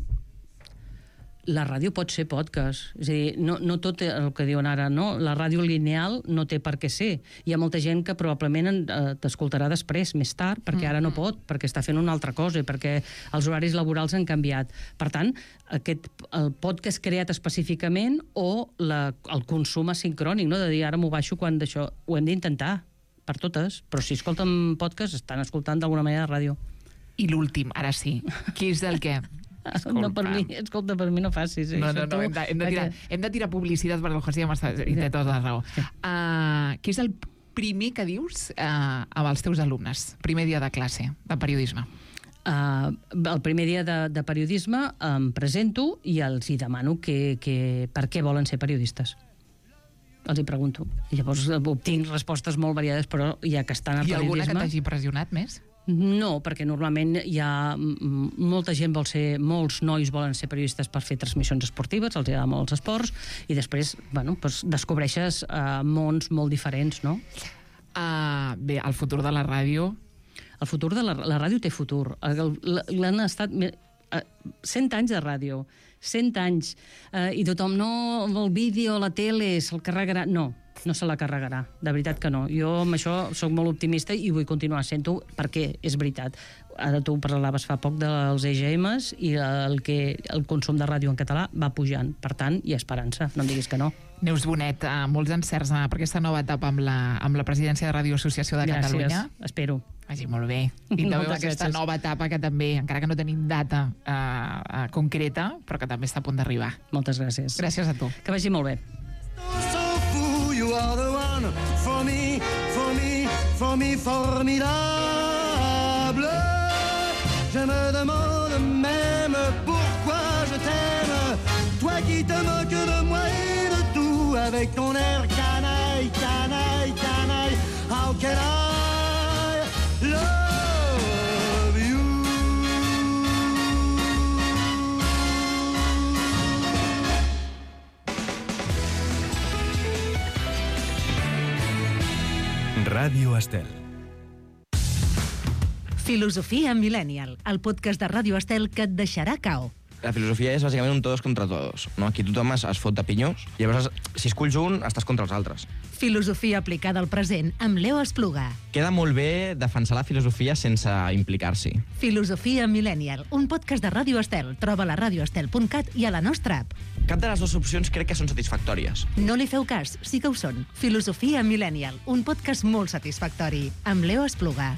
La ràdio pot ser podcast. És a dir, no tot el que diuen ara, no? La ràdio lineal no té per què ser. Hi ha molta gent que probablement t'escoltarà després, més tard, perquè ara no pot, perquè està fent una altra cosa, perquè els horaris laborals han canviat. Per tant, el podcast creat específicament o el consum asincrònic, no? De dir, ara m'ho baixo quan d'això... Ho hem d'intentar, per totes, però si escolten podcast estan escoltant d'alguna manera ràdio. I l'últim, ara sí. Qui és del què? No, per mi no facis. No, hem de tirar publicitat perquè el José ja m'està... I té tota la raó. Qui és el primer que dius amb els teus alumnes? Primer dia de classe, de periodisme. El primer dia de periodisme em presento i els hi demano per què volen ser periodistes. Els hi pregunto. I llavors obtinc respostes molt variades, però ja que estan al periodisme... I alguna que t'hagi impressionat més? No, perquè normalment hi ha molta gent molts nois volen ser periodistes per fer transmissions esportives, els agrada molt els esports, i després, descobreixes mons molt diferents, no? Bé, el futur de la ràdio... El futur de la ràdio té futur. L'han estat 100 anys de ràdio, 100 anys, i tothom, no, el vídeo, la tele, se'l carregarà... No se la carregarà, de veritat que no. Jo amb això soc molt optimista i vull continuar sent-ho perquè és veritat. Ara tu parlaves fa poc dels EGMs i el consum de ràdio en català va pujant. Per tant, hi ha esperança, no em diguis que no. Neus Bonet, molts encerts per aquesta nova etapa amb la presidència de Ràdio Associació de Catalunya. Gràcies, espero. Vagi molt bé. I també aquesta nova etapa que també, encara que no tenim data concreta, però que també està a punt d'arribar. Moltes gràcies. Gràcies a tu. Que vagi molt bé. You are the one for me, formidable. Je me demande même pourquoi je t'aime. Toi qui te moques de moi et de tout, avec ton air canaille, canaille, canaille. How can I love you? Ràdio Estel. Filosofia Millennial, el podcast de Ràdio Estel que et deixarà cao. La filosofia és bàsicament un todos contra todos, no? Aquí tothom es fot de pinyós, i llavors si esculls un, estàs contra els altres. Filosofia aplicada al present amb Leo Espluga. Queda molt bé defensar la filosofia sense implicar-s'hi. Filosofia Millennial, un podcast de Ràdio Estel. Troba a la radioestel.cat i a la nostra app. Cap de les dues opcions crec que són satisfactòries. No li feu cas, sí que ho són. Filosofia Millennial, un podcast molt satisfactori, amb Leo Espluga.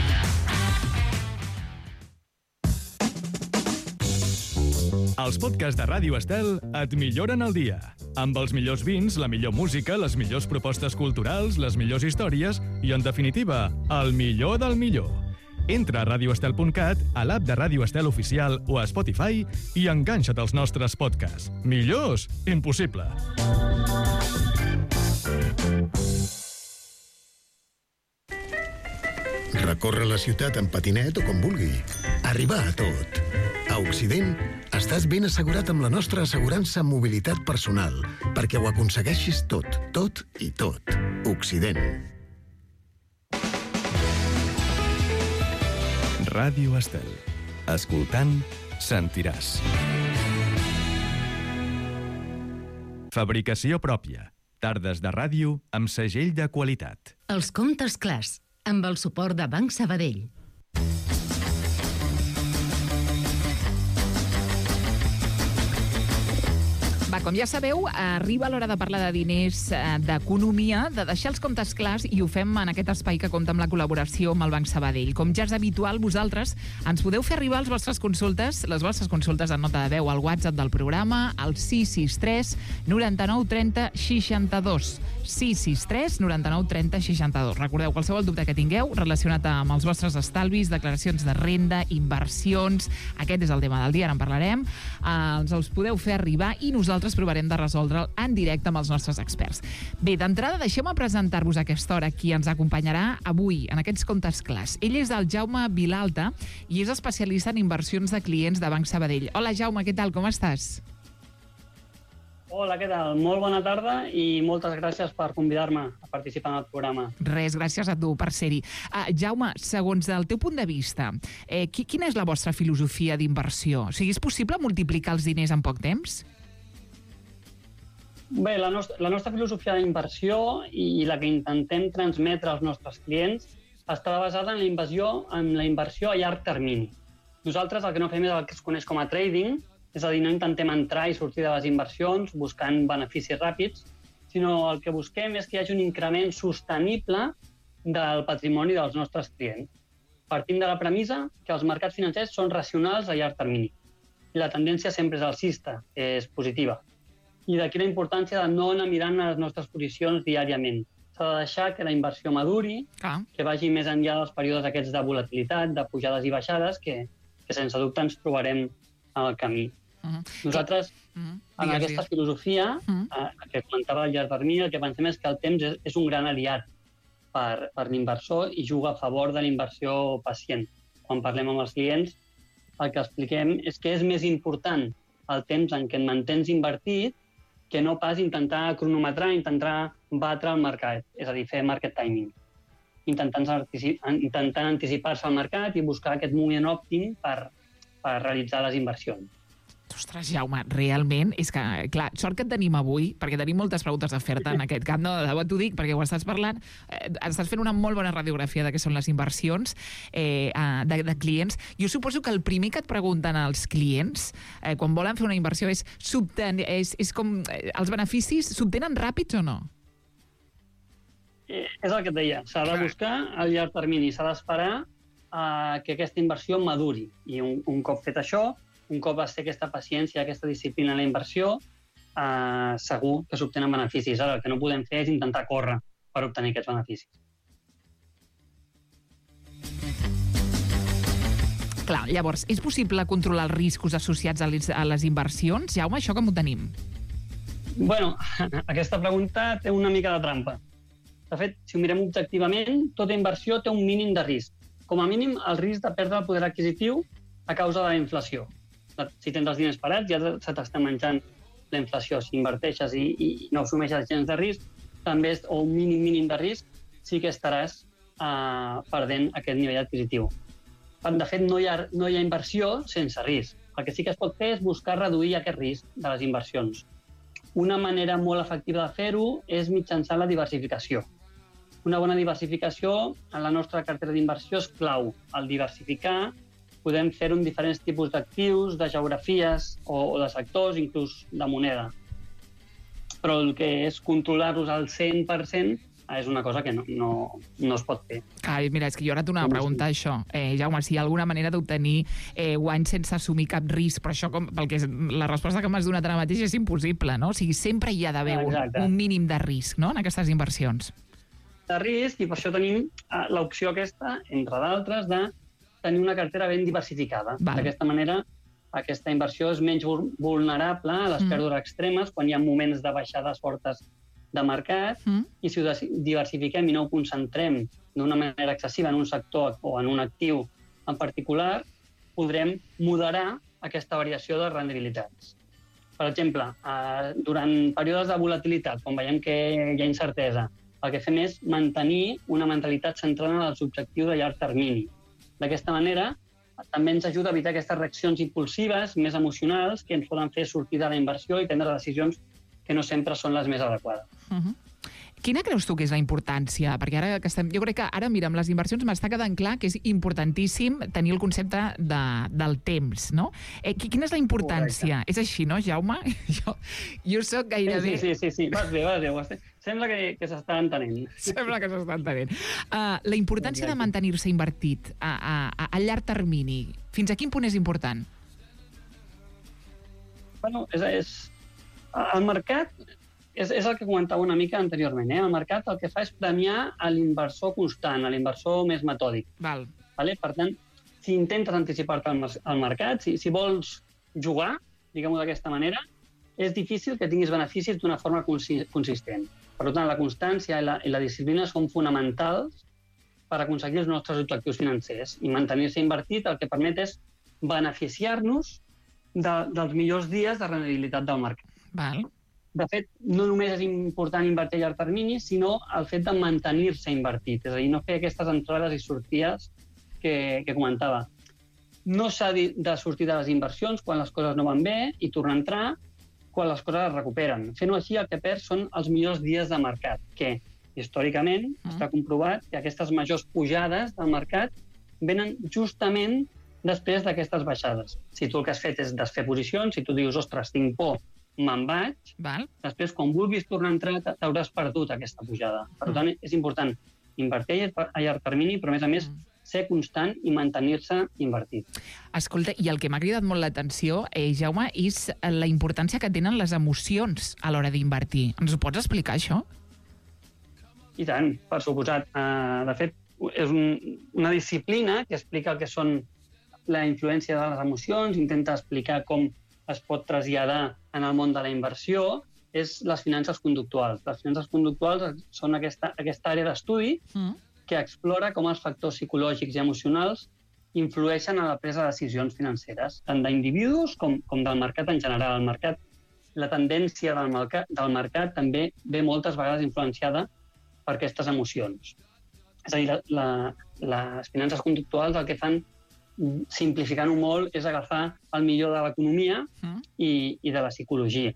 Els podcasts de Ràdio Estel et milloren el dia. Amb els millors vins, la millor música, les millors propostes culturals, les millors històries i, en definitiva, el millor del millor. Entra a radioestel.cat, a l'app de Ràdio Estel Oficial o a Spotify i enganxa't als nostres podcasts. Millors? Impossible. Recorre la ciutat en patinet o com vulgui. Arribar a tot. A Occident, estàs ben assegurat amb la nostra assegurança en mobilitat personal, perquè ho aconsegueixis tot, tot i tot. Occident. Ràdio Estel. Escoltant, sentiràs. Fabricació pròpia. Tardes de ràdio amb segell de qualitat. Els comptes clars, amb el suport de Banc Sabadell. Va, com ja sabeu, arriba l'hora de parlar de diners, d'economia, de deixar els comptes clars, i ho fem en aquest espai que compta amb la col·laboració amb el Banc Sabadell. Com ja és habitual, vosaltres ens podeu fer arribar les vostres consultes en nota de veu al WhatsApp del programa, al 663 99 30 62. 663 99 30 62. Recordeu, qualsevol dubte que tingueu relacionat amb els vostres estalvis, declaracions de renda, inversions, aquest és el tema del dia, ara en parlarem, ens els podeu fer arribar i nosaltres provarem de resoldre'l en directe amb els nostres experts. Bé, d'entrada, deixeu-me presentar-vos a aquesta hora qui ens acompanyarà avui en aquests comptes clars. Ell és el Jaume Vilalta i és especialista en inversions de clients de Banc Sabadell. Hola, Jaume, què tal? Com estàs? Hola, què tal? Molt bona tarda i moltes gràcies per convidar-me a participar en el programa. Res, gràcies a tu per ser-hi. Jaume, segons el teu punt de vista, quina és la vostra filosofia d'inversió? O sigui, és possible multiplicar els diners en poc temps? Bé, la nostra filosofia d'inversió i la que intentem transmetre als nostres clients està basada en la inversió a llarg termini. Nosaltres el que no fem és el que es coneix com a trading, és a dir, no intentem entrar i sortir de les inversions buscant beneficis ràpids, sinó el que busquem és que hi hagi un increment sostenible del patrimoni dels nostres clients. Partim de la premissa que els mercats financers són racionals a llarg termini i la tendència sempre és alcista, és positiva. I d'aquí la importància de no anar mirant les nostres posicions diàriament. S'ha de deixar que la inversió maduri, que vagi més enllà dels períodes aquests de volatilitat, de pujades i baixades, que sense dubte ens trobarem al camí. Nosaltres, en aquesta filosofia, que comentava al llarg termini, el que pensem és que el temps és un gran aliat per l'inversor i juga a favor de la inversió pacient. Quan parlem amb els clients, el que expliquem és que és més important el temps en què et mantens invertit que no pas intentar cronometrar, intentar batre el mercat, és a dir, fer market timing. Intentant anticipar-se al mercat i buscar aquest moment òptim per realitzar les inversions. Ostres, Jaume, realment, és que, clar, sort que et tenim avui, perquè tenim moltes preguntes a fer-te en aquest camp. No, de debò t'ho dic, perquè ho estàs parlant, estàs fent una molt bona radiografia de què són les inversions de clients. Jo suposo que el primer que et pregunten els clients, quan volen fer una inversió, és com els beneficis s'obtenen ràpids o no? És el que et deia, s'ha de buscar a llarg termini, s'ha d'esperar que aquesta inversió maduri. I un cop fet això, un cop es té aquesta paciència, aquesta disciplina en la inversió, segur que s'obtenen beneficis. Ara, el que no podem fer és intentar córrer per obtenir aquests beneficis. Clar, llavors, és possible controlar els riscos associats a les inversions? Jaume, això com ho tenim? Bueno, aquesta pregunta té una mica de trampa. De fet, si ho mirem objectivament, tota inversió té un mínim de risc. Com a mínim, el risc de perdre el poder adquisitiu a causa de la inflació. Si tens els diners parats, ja se t'està menjant la inflació. Si inverteixes i no assumeixes gens de risc, també o un mínim de risc, sí que estaràs perdent aquest nivell adquisitiu. De fet, no hi ha inversió sense risc. El que sí que es pot fer és buscar reduir aquest risc de les inversions. Una manera molt efectiva de fer-ho és mitjançant la diversificació. Una bona diversificació en la nostra cartera d'inversió és clau. Al diversificar podem fer-ho en diferents tipus d'actius, de geografies o de sectors, inclús de moneda. Però el que és controlar-los al 100% és una cosa que no es pot fer. Mira, és que jo ara t'anava a preguntar això. Jaume, si hi ha alguna manera d'obtenir guanys sense assumir cap risc, però això, la resposta que m'has donat ara mateix és impossible, no? O sigui, sempre hi ha d'haver un mínim de risc, no?, en aquestes inversions. De risc, i per això tenim l'opció aquesta, entre d'altres, de tenir una cartera ben diversificada. D'aquesta manera, aquesta inversió és menys vulnerable a les pèrdues extremes quan hi ha moments de baixades fortes de mercat, i si ho diversifiquem i no ho concentrem d'una manera excessiva en un sector o en un actiu en particular, podrem moderar aquesta variació de rendibilitats. Per exemple, durant períodes de volatilitat, quan veiem que hi ha incertesa, el que fem és mantenir una mentalitat centrada en els objectius de llarg termini. D'aquesta manera, també ens ajuda a evitar aquestes reaccions impulsives, més emocionals, que ens poden fer sortir de la inversió i prendre decisions que no sempre són les més adequades. Quina creus tu que és la importància? Perquè ara que jo crec que ara, mira, amb les inversions m'està quedant clar que és importantíssim tenir el concepte del temps, no? Quina és la importància? Correcte. És així, no, Jaume? Jo soc gairebé... Sí. Vas bé. Sembla que s'està entenent. Sembla que s'està entenent. La importància de mantenir-se invertit a llarg termini, fins a quin punt és important? Bueno, el mercat és el que comentava una mica anteriorment. El mercat el que fa és premiar a l'inversor constant, a l'inversor més metòdic. Per tant, si intentes anticipar-te al mercat, si vols jugar, diguem-ho d'aquesta manera, és difícil que tinguis beneficis d'una forma consistent. Per tant, la constància i la disciplina són fonamentals per aconseguir els nostres objectius financers. I mantenir-se invertit el que permet és beneficiar-nos dels millors dies de rendibilitat del mercat. De fet, no només és important invertir a llarg termini, sinó el fet de mantenir-se invertit, és a dir, no fer aquestes entrades i sortides que comentava. No s'ha de sortir de les inversions quan les coses no van bé i tornar a entrar quan les coses es recuperen. Fent-ho així, el que perds són els millors dies de mercat, que històricament està comprovat que aquestes majors pujades del mercat venen justament després d'aquestes baixades. Si tu el que has fet és desfer posicions, si tu dius, ostres, tinc por, me'n vaig, després, quan vulguis tornar a entrar, t'hauràs perdut aquesta pujada. Per tant, és important invertir a llarg termini, però, a més, ser constant i mantenir-se invertit. Escolta, i el que m'ha cridat molt l'atenció, Jaume, és la importància que tenen les emocions a l'hora d'invertir. Ens ho pots explicar, això? I tant, per suposat. De fet, és una disciplina que explica el que són la influència de les emocions, intenta explicar com es pot traslladar en el món de la inversió, és les finances conductuals. Les finances conductuals són aquesta àrea d'estudi que explora com els factors psicològics i emocionals influeixen en la presa de decisions financeres, tant d'individus com del mercat en general. La tendència del mercat també ve moltes vegades influenciada per aquestes emocions. És a dir, les finances conductuals el que fan, simplificant-ho molt, és agafar el millor de l'economia i de la psicologia.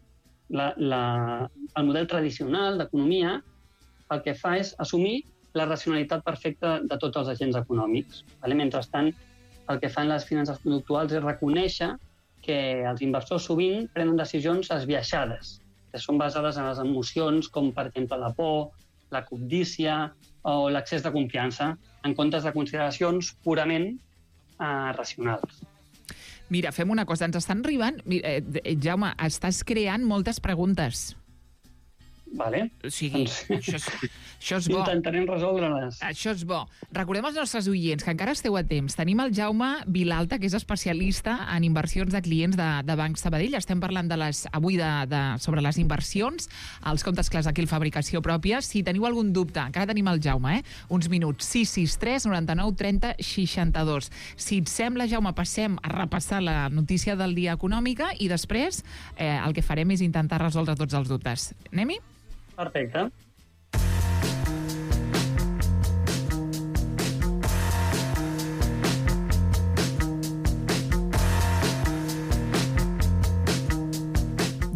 El model tradicional d'economia el que fa és assumir la racionalitat perfecta de tots els agents econòmics. Mentrestant, el que fan les finances conductuals és reconèixer que els inversors sovint prenen decisions esbiaixades, que són basades en les emocions, com per exemple la por, la cobdícia o l'excés de confiança, en comptes de consideracions purament racionals. Mira, fem una cosa, ens estan arribant... Jaume, estàs creant moltes preguntes. Vale. O sigui, això és bo. Intentarem resoldre-les. Això és bo. Recordem als nostres oients que encara esteu a temps. Tenim el Jaume Vilalta, que és especialista en inversions de clients de Banc Sabadell. Estem parlant avui sobre les inversions, els comptes clars aquí, Fabricació Pròpia. Si teniu algun dubte, encara tenim el Jaume, uns minuts. 663 99 30 62. Si et sembla, Jaume, passem a repassar la notícia del dia econòmica i després el que farem és intentar resoldre tots els dubtes. Anem-hi? Perfecte.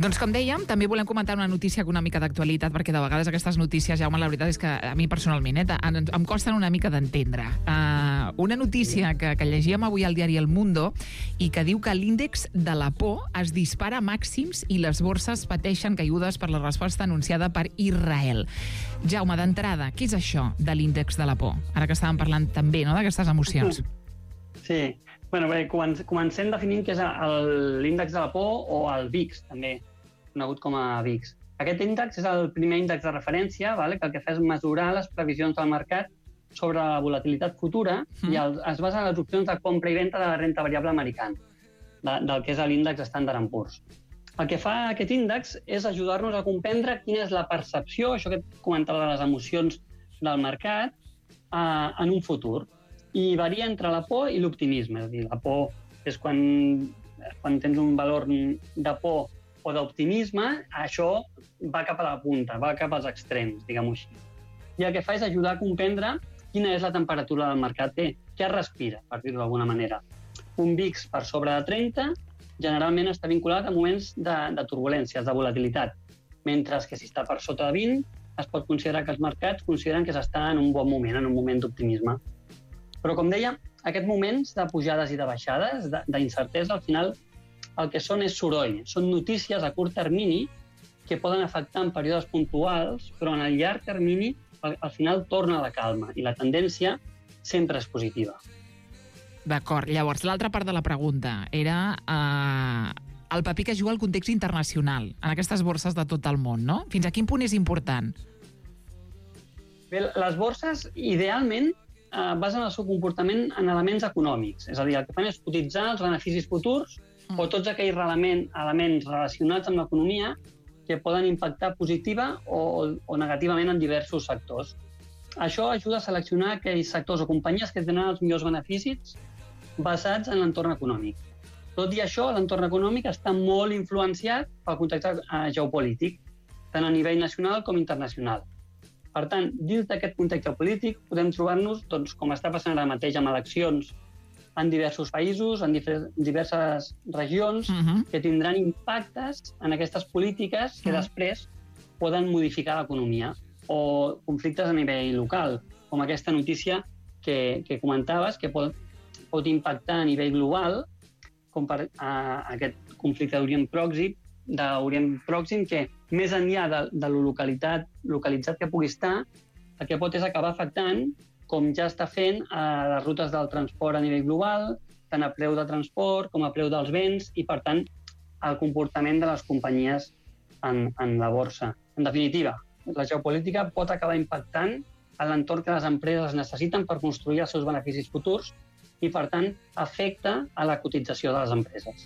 Doncs com dèiem, també volem comentar una notícia econòmica d'actualitat, perquè de vegades aquestes notícies, Jaume, la veritat és que a mi personalment em costen una mica d'entendre. Una notícia que llegíem avui al diari El Mundo i que diu que l'índex de la por es dispara a màxims i les borses pateixen caigudes per la resposta anunciada per Israel. Jaume, d'entrada, què és això de l'índex de la por? Ara que estàvem parlant també, no?, d'aquestes emocions. Sí. Bueno, bé, comencem definint què és l'índex de la por o el VIX, també conegut com a VIX. Aquest índex és el primer índex de referència, que el que fa és mesurar les previsions del mercat sobre la volatilitat futura i es basa en les opcions de compra i venda de la renda variable americana, del que és l'índex Standard & Poor's. El que fa aquest índex és ajudar-nos a comprendre quina és la percepció, això que comentava de les emocions del mercat, en un futur. I varia entre la por i l'optimisme. És a dir, la por és quan tens un valor de por o d'optimisme, això va cap a la punta, va cap als extrems, diguem-ho així. I el que fa és ajudar a comprendre quina és la temperatura del mercat, què respira, per dir-ho d'alguna manera. Un VIX per sobre de 30 generalment està vinculat a moments de turbulències, de volatilitat, mentre que si està per sota de 20 es pot considerar que els mercats consideren que s'està en un bon moment, en un moment d'optimisme. Però, com deia, aquests moments de pujades i de baixades, d'incertesa, al final el que són és soroll. Són notícies a curt termini que poden afectar en períodes puntuals, però en el llarg termini al final torna la calma i la tendència sempre és positiva. D'acord. Llavors, l'altra part de la pregunta era el paper que juga el context internacional en aquestes borses de tot el món, no? Fins a quin punt és important? Bé, les borses, idealment, basen el seu comportament en elements econòmics. És a dir, el que fan és cotitzar els beneficis futurs o tots aquells elements relacionats amb l'economia que poden impactar positiva o negativament en diversos sectors. Això ajuda a seleccionar aquells sectors o companyies que tenen els millors beneficis basats en l'entorn econòmic. Tot i això, l'entorn econòmic està molt influenciat pel context geopolític, tant a nivell nacional com internacional. Per tant, dins d'aquest context geopolític podem trobar-nos, com està passant ara mateix amb eleccions en diversos països, en diverses regions, que tindran impactes en aquestes polítiques que després poden modificar l'economia, o conflictes a nivell local, com aquesta notícia que comentaves, que pot impactar a nivell global, com per aquest conflicte d'Orient Pròxim, que més enllà de lo localitzat que pugui estar, el que pot és acabar afectant, com ja està fent, a les rutes del transport a nivell global, tant a preu de transport com a preu dels béns i, per tant, el comportament de les companyies en la borsa. En definitiva, la geopolítica pot acabar impactant en l'entorn que les empreses necessiten per construir els seus beneficis futurs i, per tant, afecta a la cotització de les empreses.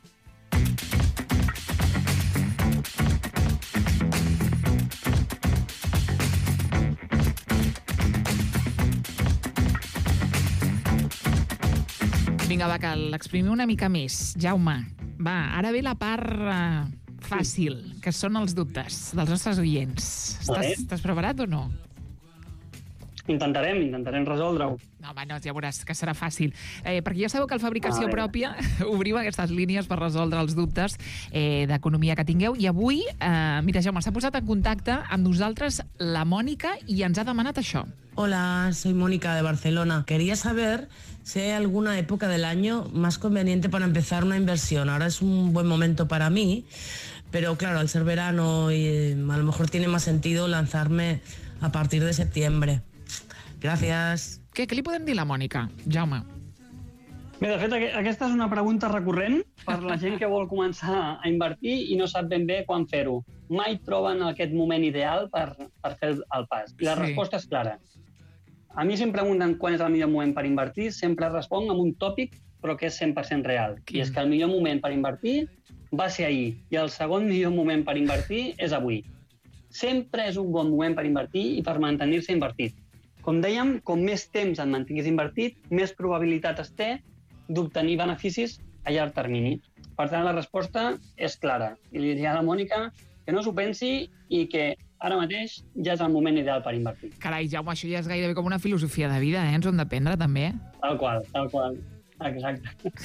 Vinga, va, que l'exprimim una mica més. Jaume, va, ara ve la part fàcil, que són els dubtes dels nostres oients. Estàs preparat o no? Intentarem resoldre-ho. No, home, no, ja veuràs que serà fàcil. Perquè ja sabeu que al Fabricació Pròpia obrim aquestes línies per resoldre els dubtes d'economia que tingueu. I avui, mira, Jaume, s'ha posat en contacte amb nosaltres la Mònica i ens ha demanat això. Hola, soy Mónica de Barcelona. Quería saber si hay alguna época del año más conveniente para empezar una inversión. Ahora es un buen momento para mí, pero claro, al ser verano y a lo mejor tiene más sentido lanzarme a partir de septiembre. Gràcies. Què li podem dir a la Mònica, Jaume? Bé, de fet, aquesta és una pregunta recurrent per la gent que vol començar a invertir i no sap ben bé quan fer-ho. Mai troben aquest moment ideal per fer el pas. I la resposta és clara. A mi si em pregunten quan és el millor moment per invertir, sempre responc amb un tòpic, però que és 100% real. I és que el millor moment per invertir va ser ahir, i el segon millor moment per invertir és avui. Sempre és un bon moment per invertir i per mantenir-se invertit. Com dèiem, com més temps et mantinguis invertit, més probabilitat es té d'obtenir beneficis a llarg termini. Per tant, la resposta és clara. I li diria a la Mònica que no s'ho pensi i que ara mateix ja és el moment ideal per invertir. Carai, Jaume, això ja és gairebé com una filosofia de vida, Ens ho hem d'aprendre, també. Tal qual. Exacte.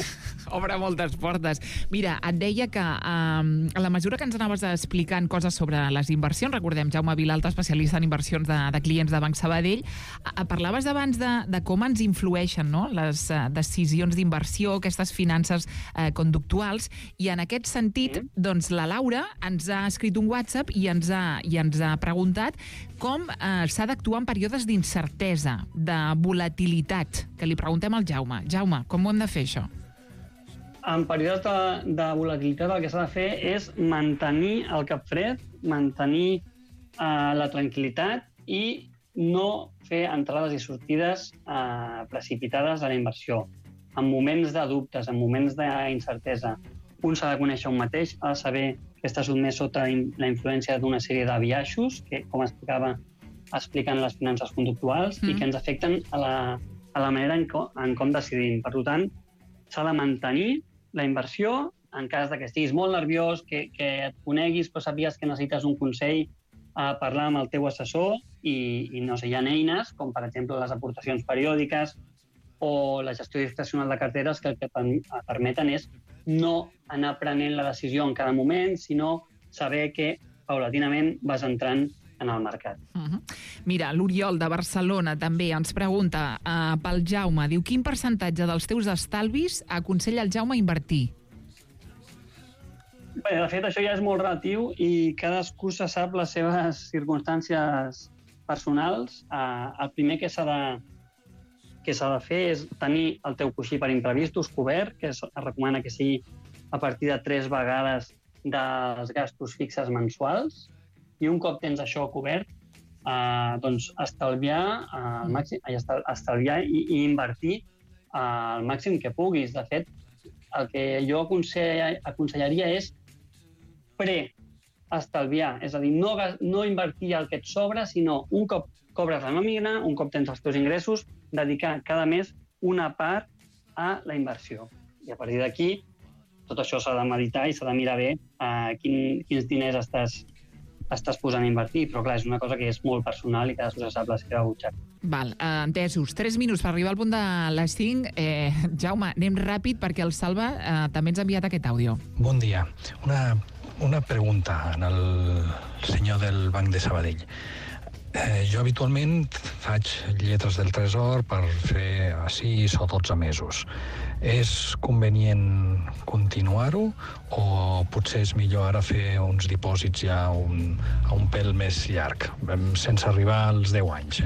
Obre moltes portes. Mira, et deia que a la mesura que ens anaves explicant coses sobre les inversions, recordem, Jaume Vilalta, especialista en inversions de clients de Banc Sabadell, parlaves abans de com ens influeixen, no?, les decisions d'inversió, aquestes finances conductuals, i en aquest sentit, doncs, la Laura ens ha escrit un WhatsApp i ens ha preguntat com s'ha d'actuar en períodes d'incertesa, de volatilitat, que li preguntem al Jaume. Jaume, com ho hem de fer, això? En períodes de volatilitat el que s'ha de fer és mantenir el cap fred, mantenir la tranquil·litat i no fer entrades i sortides precipitades a la inversió. En moments de dubtes, en moments d'incertesa, un s'ha de conèixer un mateix, ha de saber que està sotmès sota la influència d'una sèrie de biaixos, que, com explicava, expliquen les finances conductuals i que ens afecten a la manera en com decidim. Per tant, s'ha de mantenir la inversió en cas que estiguis molt nerviós, que et coneguis, però sàpigues que necessites un consell, a parlar amb el teu assessor i no sé, hi ha eines, com per exemple les aportacions periòdiques o la gestió discrecional de carteres, que el que permeten és no anar prenent la decisió en cada moment, sinó saber que paulatinament vas entrant en el mercat. Mira, l'Oriol de Barcelona també ens pregunta pel Jaume, diu, quin percentatge dels teus estalvis aconsella el Jaume invertir? Bé, de fet, això ja és molt relatiu i cadascú se sap les seves circumstàncies personals. El primer que s'ha de fer és tenir el teu coixí per imprevistos cobert, que es recomana que sigui a partir de 3 vegades dels gastos fixes mensuals, i un cop tens això cobert, doncs estalviar al màxim, estalviar i invertir al màxim que puguis. De fet, el que jo aconsellaria és estalviar, és a dir, no invertir el que et sobra, sinó un cop cobres la nòmina, un cop tens els teus ingressos, dedicar cada mes una part a la inversió. I a partir d'aquí, tot això s'ha de meditar i s'ha de mirar bé quins diners estàs posant a invertir, però clar, és una cosa que és molt personal i cadascú se sap la seva butxaca. Val, entesos. 3 minuts per arribar al punt de les 5. Jaume, anem ràpid perquè el Salva també ens ha enviat aquest àudio. Bon dia. Una pregunta al senyor del Banc de Sabadell. Jo habitualment faig lletres del Tresor per fer a 6 o 12 mesos. És convenient continuar-ho o potser és millor ara fer uns dipòsits ja a un pèl més llarg, sense arribar als 10 anys?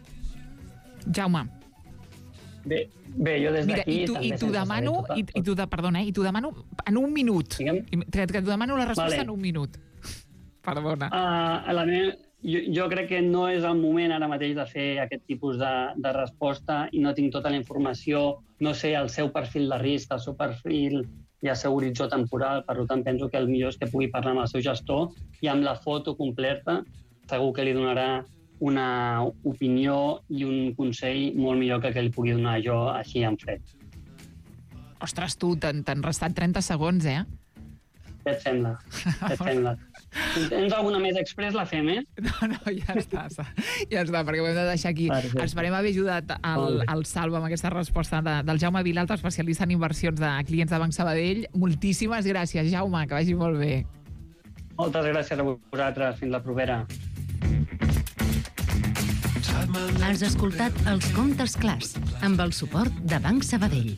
Jaume. Bé, jo des d'aquí... I t'ho demano en un minut. Que t'ho demano la resposta en un minut. Perdona. Jo crec que no és el moment ara mateix de fer aquest tipus de resposta i no tinc tota la informació, no sé el seu perfil de risc, el seu perfil i el seu horitzó temporal, per tant penso que el millor és que pugui parlar amb el seu gestor i amb la foto completa segur que li donarà una opinió i un consell molt millor que el que li pugui donar jo així en fred. Ostres, tu, t'han restat 30 segons, eh? Què et sembla? Si tens alguna més express, la fem, eh? No, ja està, perquè ho hem de deixar aquí. Esperem haver ajudat el Salva amb aquesta resposta del Jaume Vilalta, especialista en inversions de clients de Banc Sabadell. Moltíssimes gràcies, Jaume, que vagi molt bé. Moltes gràcies a vosaltres. Fins la propera. Has escoltat Els Comptes Clars, amb el suport de Banc Sabadell.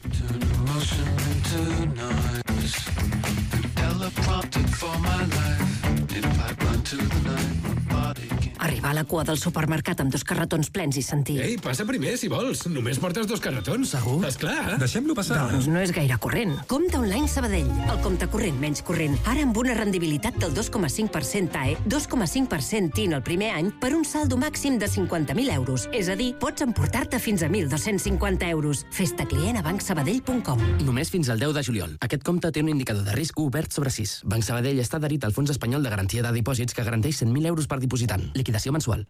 Arribar a la cua del supermercat amb 2 carretons plens i sentir... Ei, passa primer, si vols. Només portes 2 carretons. Segur? Esclar. Deixem-lo passar. Doncs no és gaire corrent. Compte online Sabadell. El compte corrent menys corrent. Ara amb una rendibilitat del 2,5% TAE, 2,5% TIN el primer any per un saldo màxim de 50.000 euros. És a dir, pots emportar-te fins a 1.250 euros. Fes-te client a bancsabadell.com. Només fins al 10 de juliol. Aquest compte té un indicador de risc obert sobre 6. Banc Sabadell està adherit al Fons Espanyol de Garantia de Dipòsits que garanteix 100.000 euros per dipositant. Liquidació mensual.